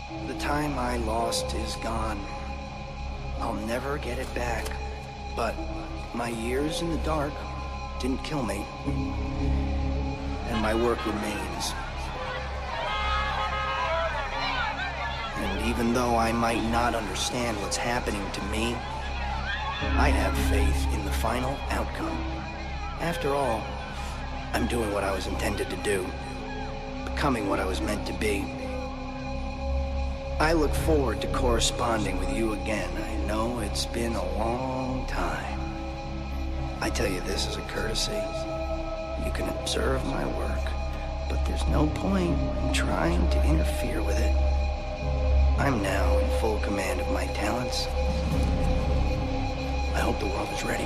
The time I lost is gone. I'll never get it back. But my years in the dark didn't kill me. And my work remains. And even though I might not understand what's happening to me, I have faith in the final outcome. After all, I'm doing what I was intended to do, becoming what I was meant to be. I look forward to corresponding with you again. I know it's been a long time. I tell you this as a courtesy. You can observe my work, but there's no point in trying to interfere with it. I'm now in full command of my talents. I hope the world is ready.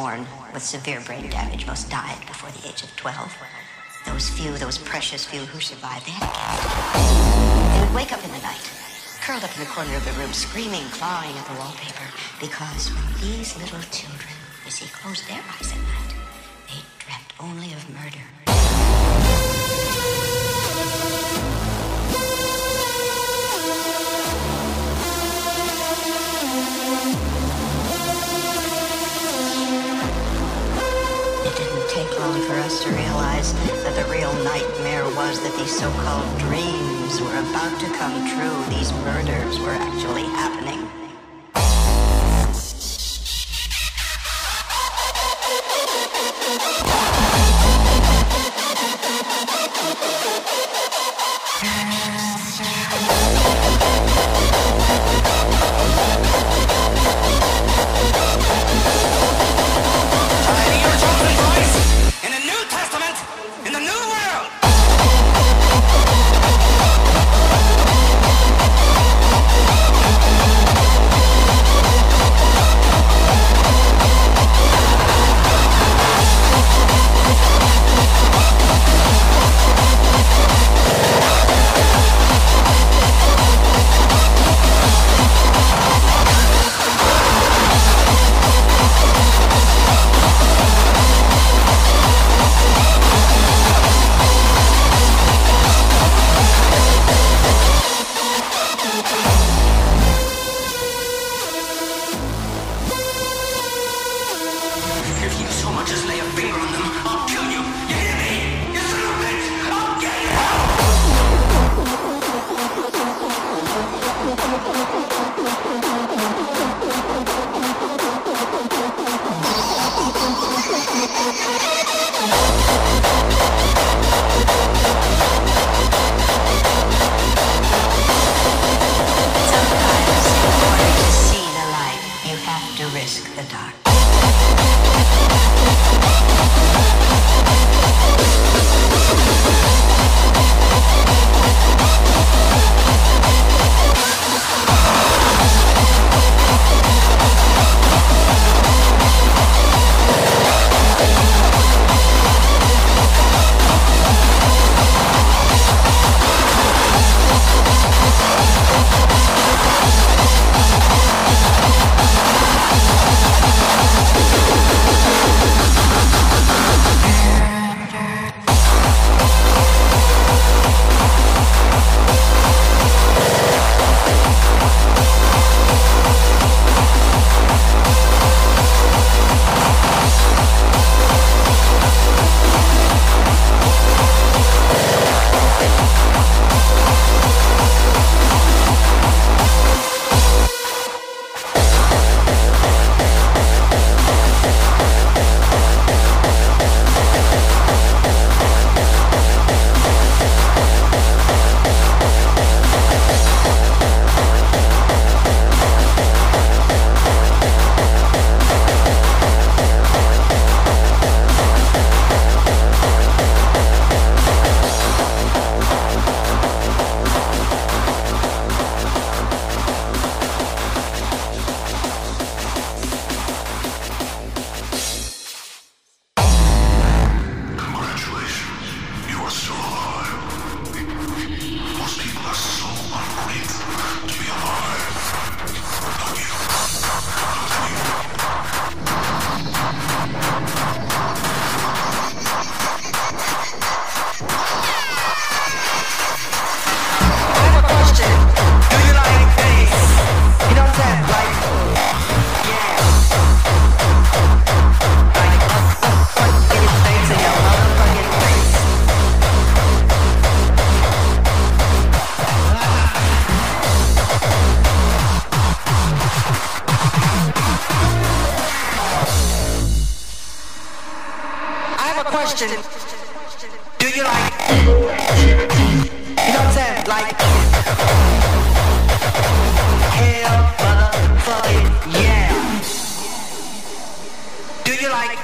born with severe brain damage. Most died before the age of 12. Those few, those precious few who survived, they had cancer. They would wake up in the night, curled up in the corner of the room, screaming, clawing at the wallpaper, because when these little children, you see, closed their eyes at night, they dreamt only of murder. It didn't take long for us to realize that the real nightmare was that these so-called dreams were about to come true. These murders were actually happening. question. Do you like, you know what I'm saying? Like, hell, motherfucking yeah. Do you like,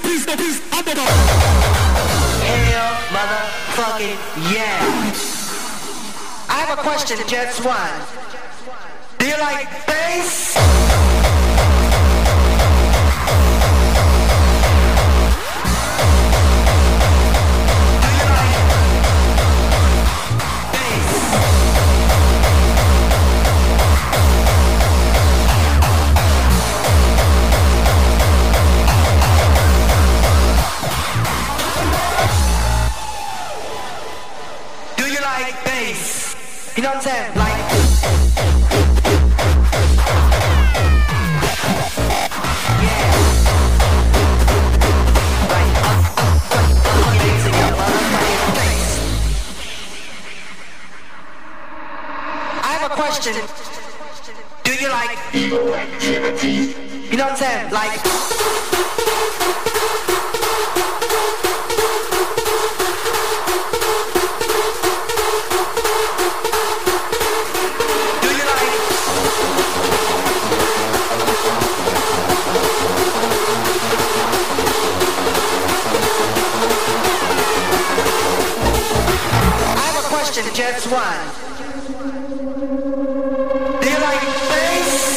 hell, motherfucking yeah. I have a question, just one. Do you like bass? You know what I'm saying? Like, yeah. Like, amazing, your motherfucking face. I have a question. Do you like, you know what I'm saying? Like, just one. Do you like bass?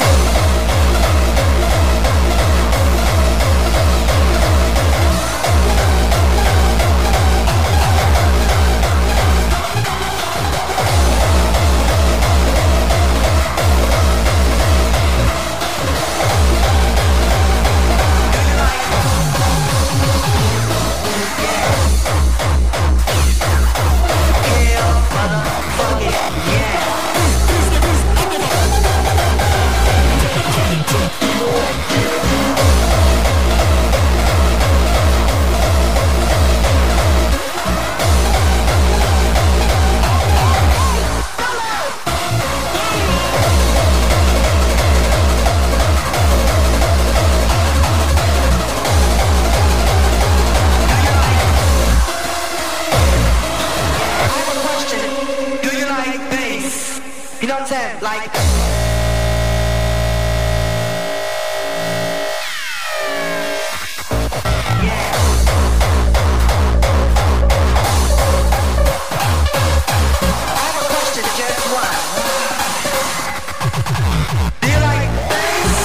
You know what I'm saying? Like, yeah. I have a question, just one. Do you like bass?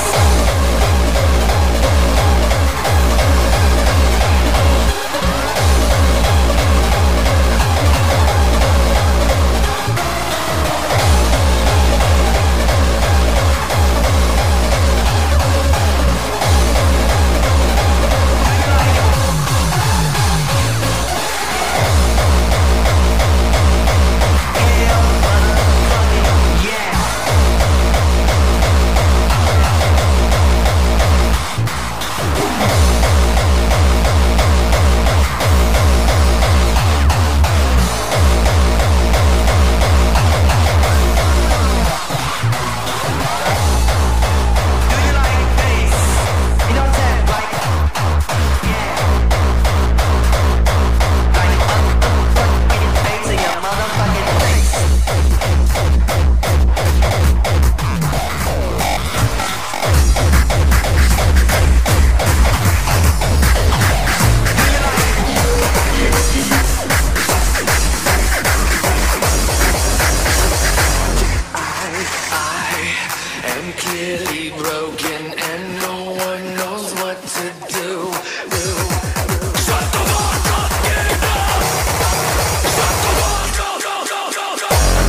Clearly broken and no one knows what to do. Shut the fuck up, get up! Shut the fuck up, go, go, go, go!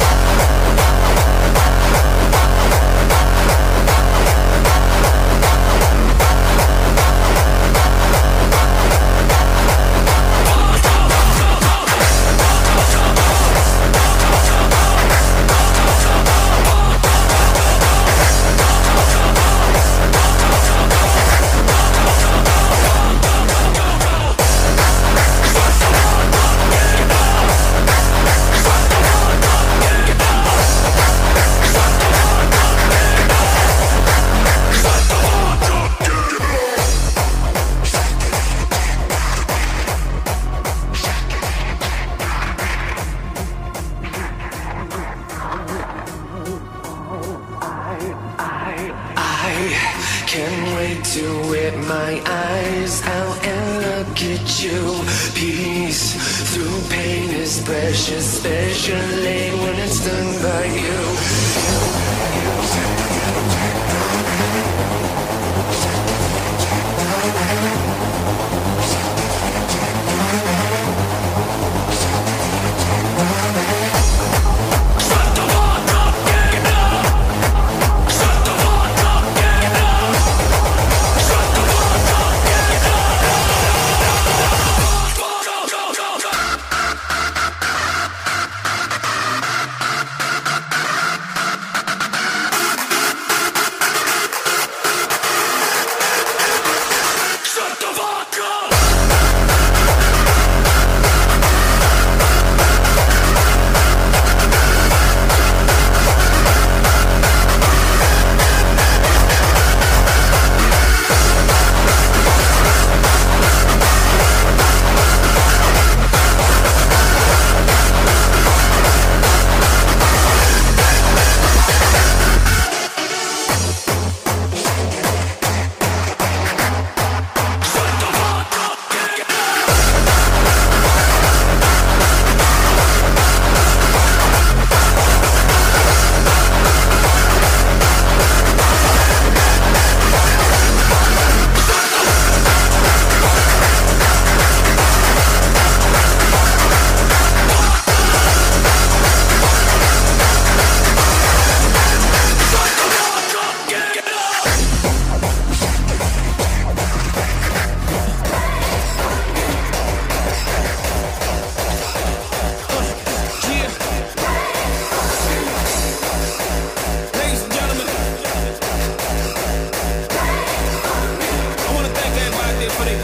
Can't wait to wet my eyes out and look at you. Peace through pain is precious, especially when it's done by you.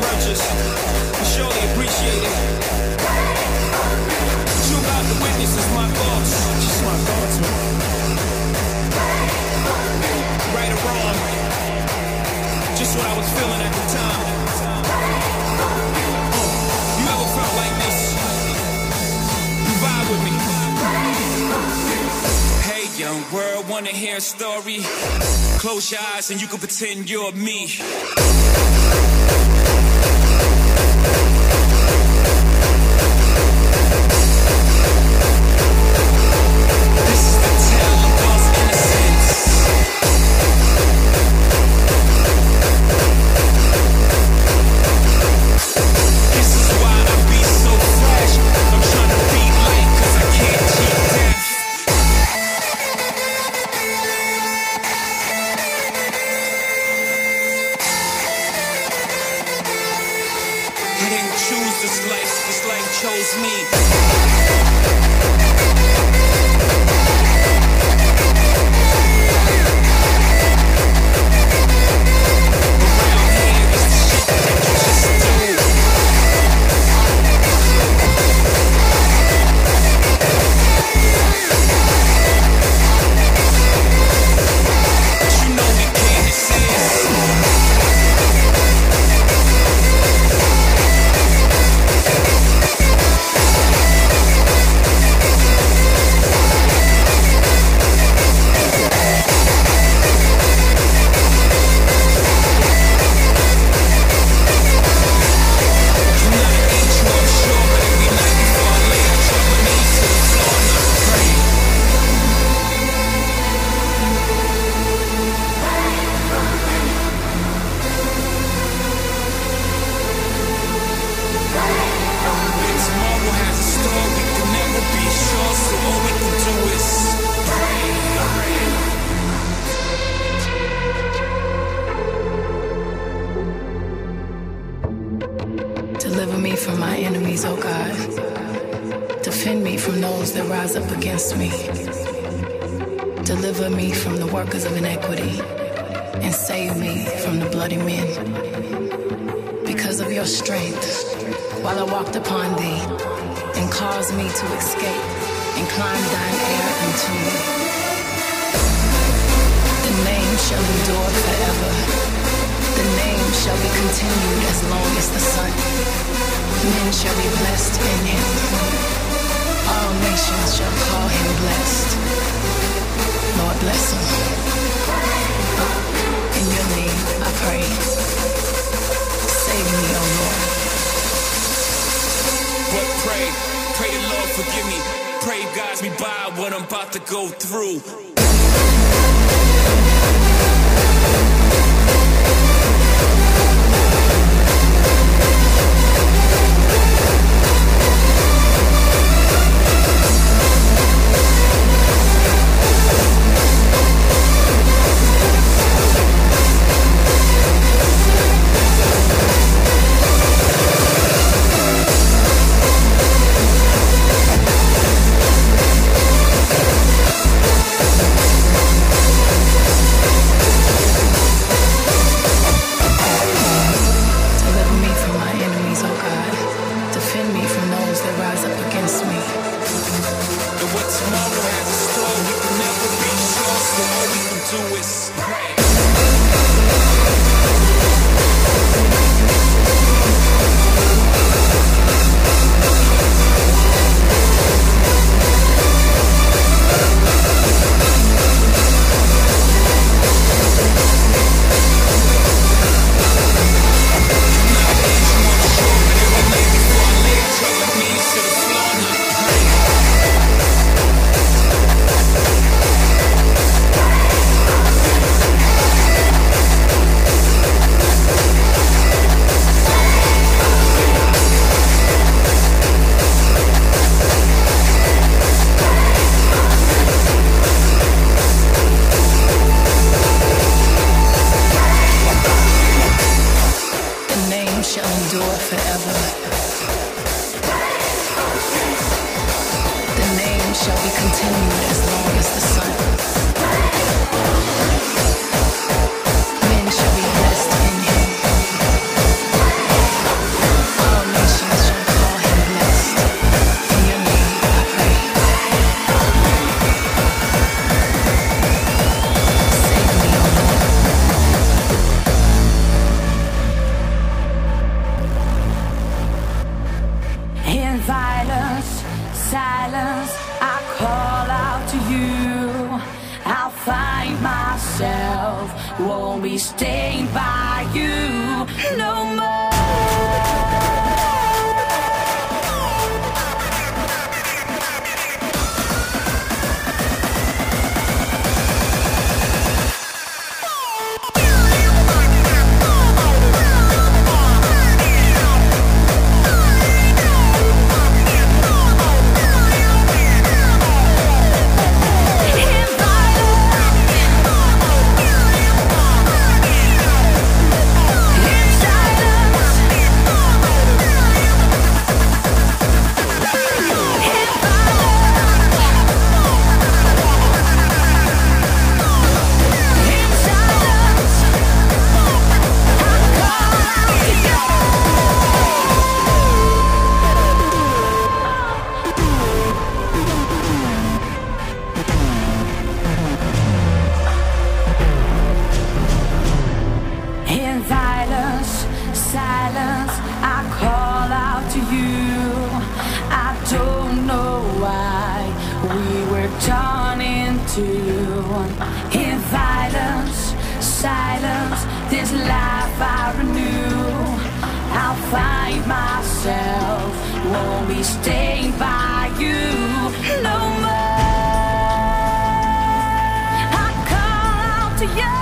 purchase. We surely appreciate it. What you about to witness is my thoughts. Just my thoughts, man. Right or wrong, just what I was feeling at the time. You ever felt like this? You vibe with me. Hey, young world, wanna hear a story? Close your eyes and you can pretend you're me. This is the tale of lost innocence. This is why I be so fresh. I'm trying to be light 'cause I can't cheat death. I didn't choose this life chose me. Around here is the shit that you just do. But you know we can't exist. Tomorrow has a story, we can never be sure, so all we can do is pray. Deliver me from my enemies, O God. Defend me from those that rise up against me. Deliver me from the workers of iniquity, and save me from the bloody men. Because of your strength, while I walked upon thee, and caused me to escape, and climb thine air unto me. The name shall endure forever. The name shall be continued as long as the sun. Men shall be blessed in him. All nations shall call him blessed. Lord, bless him. In your name I pray. Save me, O Lord. But pray the Lord forgive me. Pray guides me by what I'm about to go through. won't be staying by you no more. Silence, I call out to you. I don't know why we were torn into. In silence, this life I renew. I'll find myself, won't be staying by you no more. I call out to you.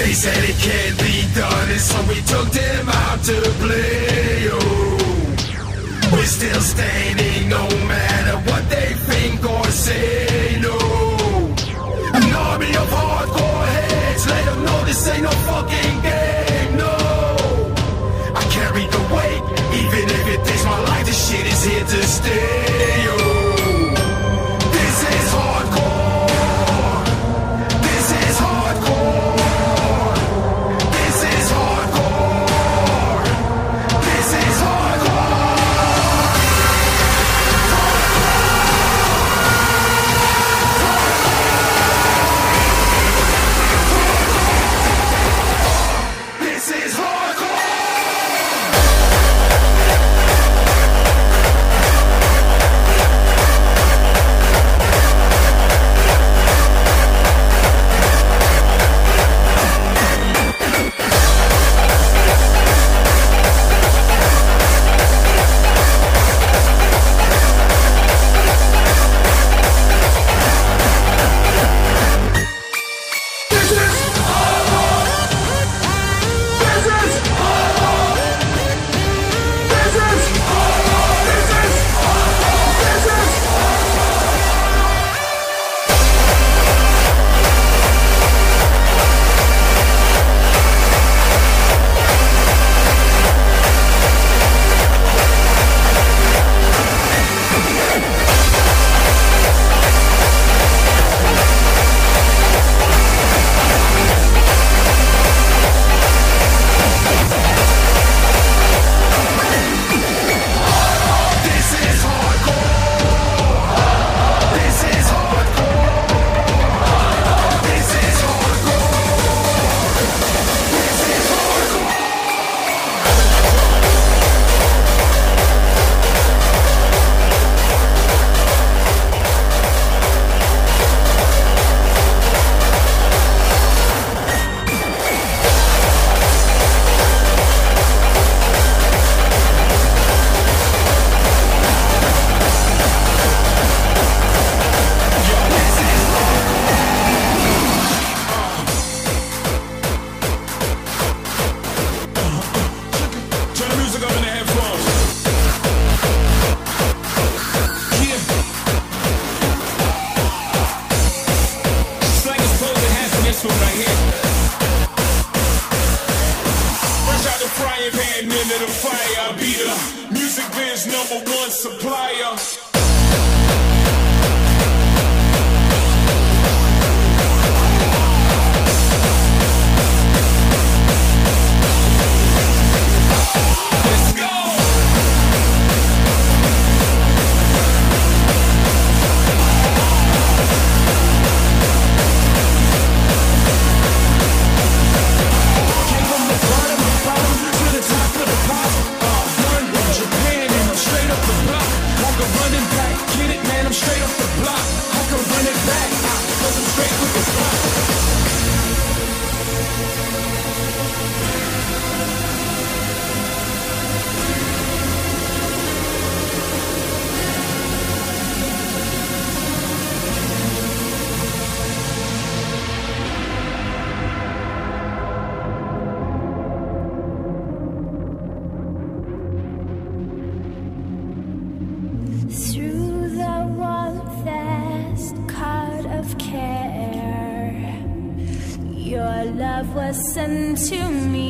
They said it can't be done, and so we took them out to play. Oh, we're still standing no matter what they think or say. No, an army of hardcore heads, let them know this ain't no fucking game. No, I carry the weight, even if it takes my life. This shit is here to stay. Oh, this is hardcore. This is hardcore. This is hardcore. This is hardcore. This is hardcore. Listen to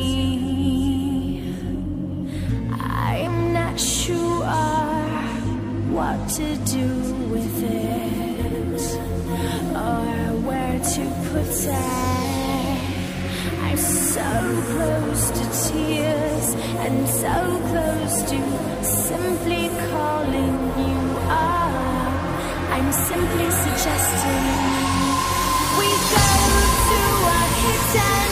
me. I'm not sure what to do with it or where to put it. I'm so close to tears and so close to simply calling you up. I'm simply suggesting we go to a hidden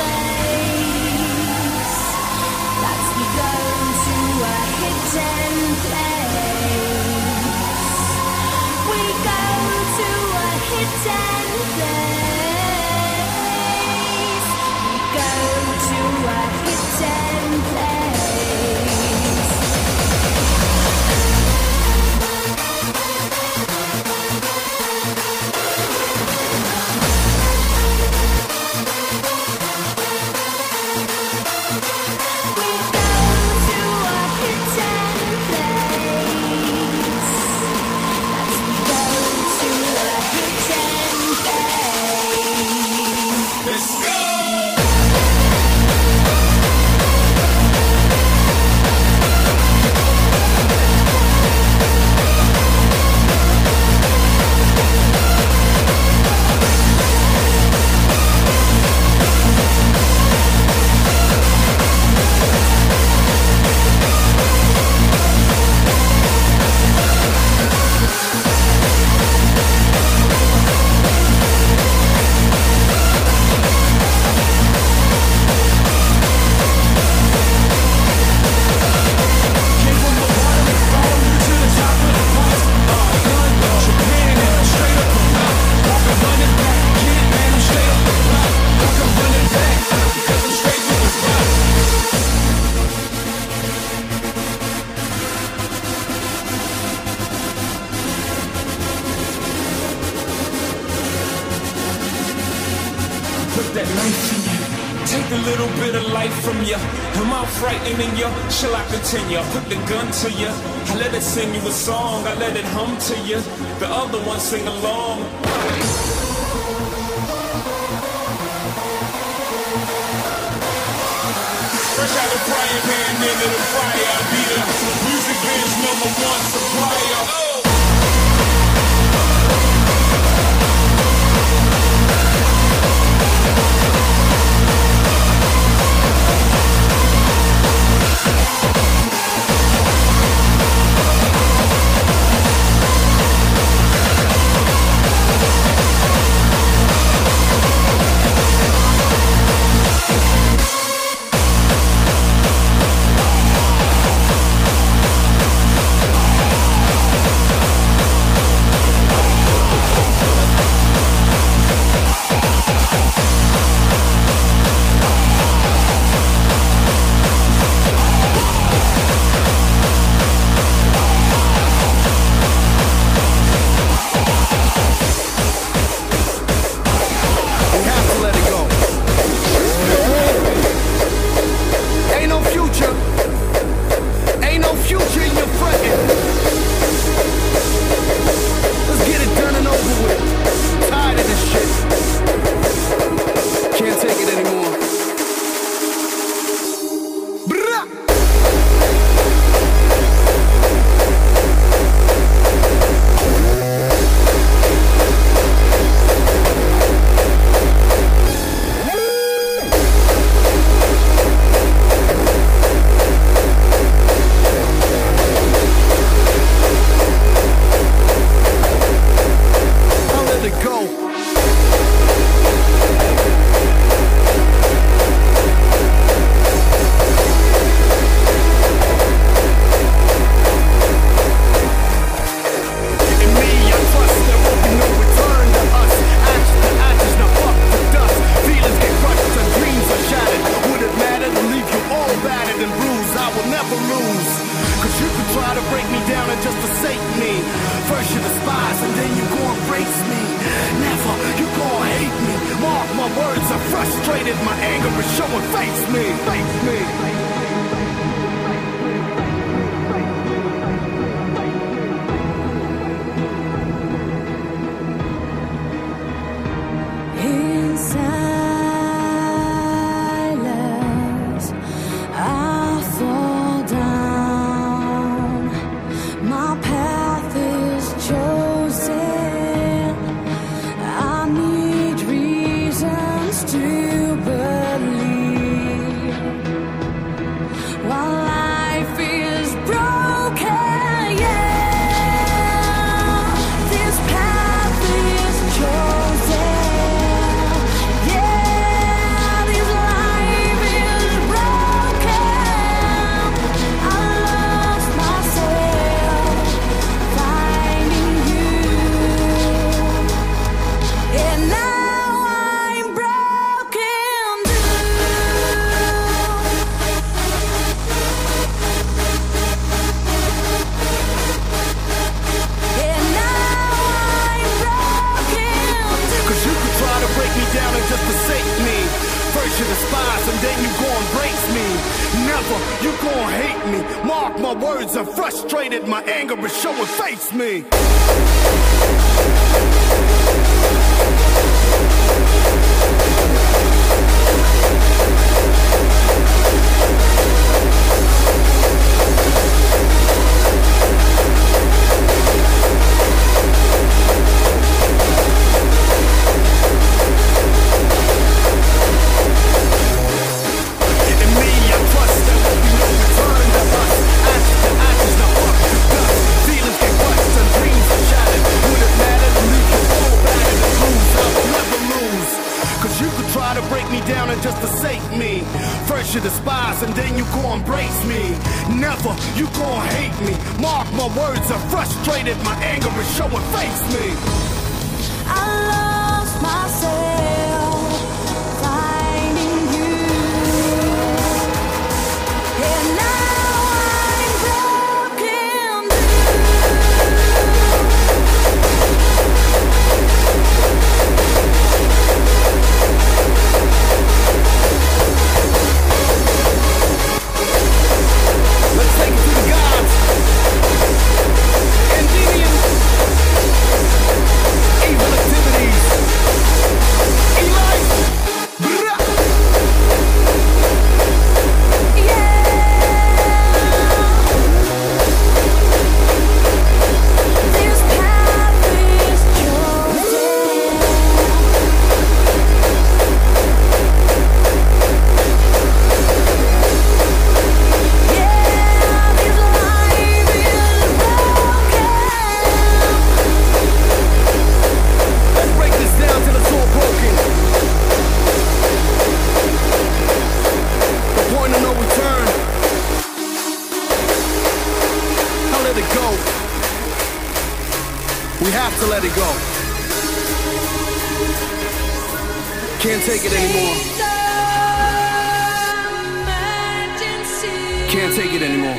place. Let's be going to a hidden place. We go to a hidden place. We go to a hidden place. put that knife in you. Take a little bit of life from you. Am I frightening you? Shall I continue? I put the gun to you. I let it sing you a song. I let it hum to you. The other one sing along. Fresh out the frying pan into the fire. I'll be the music band's #1 supplier. to let it go. Can't take it anymore. Can't take it anymore.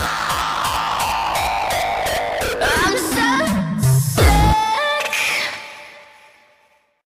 Thank you.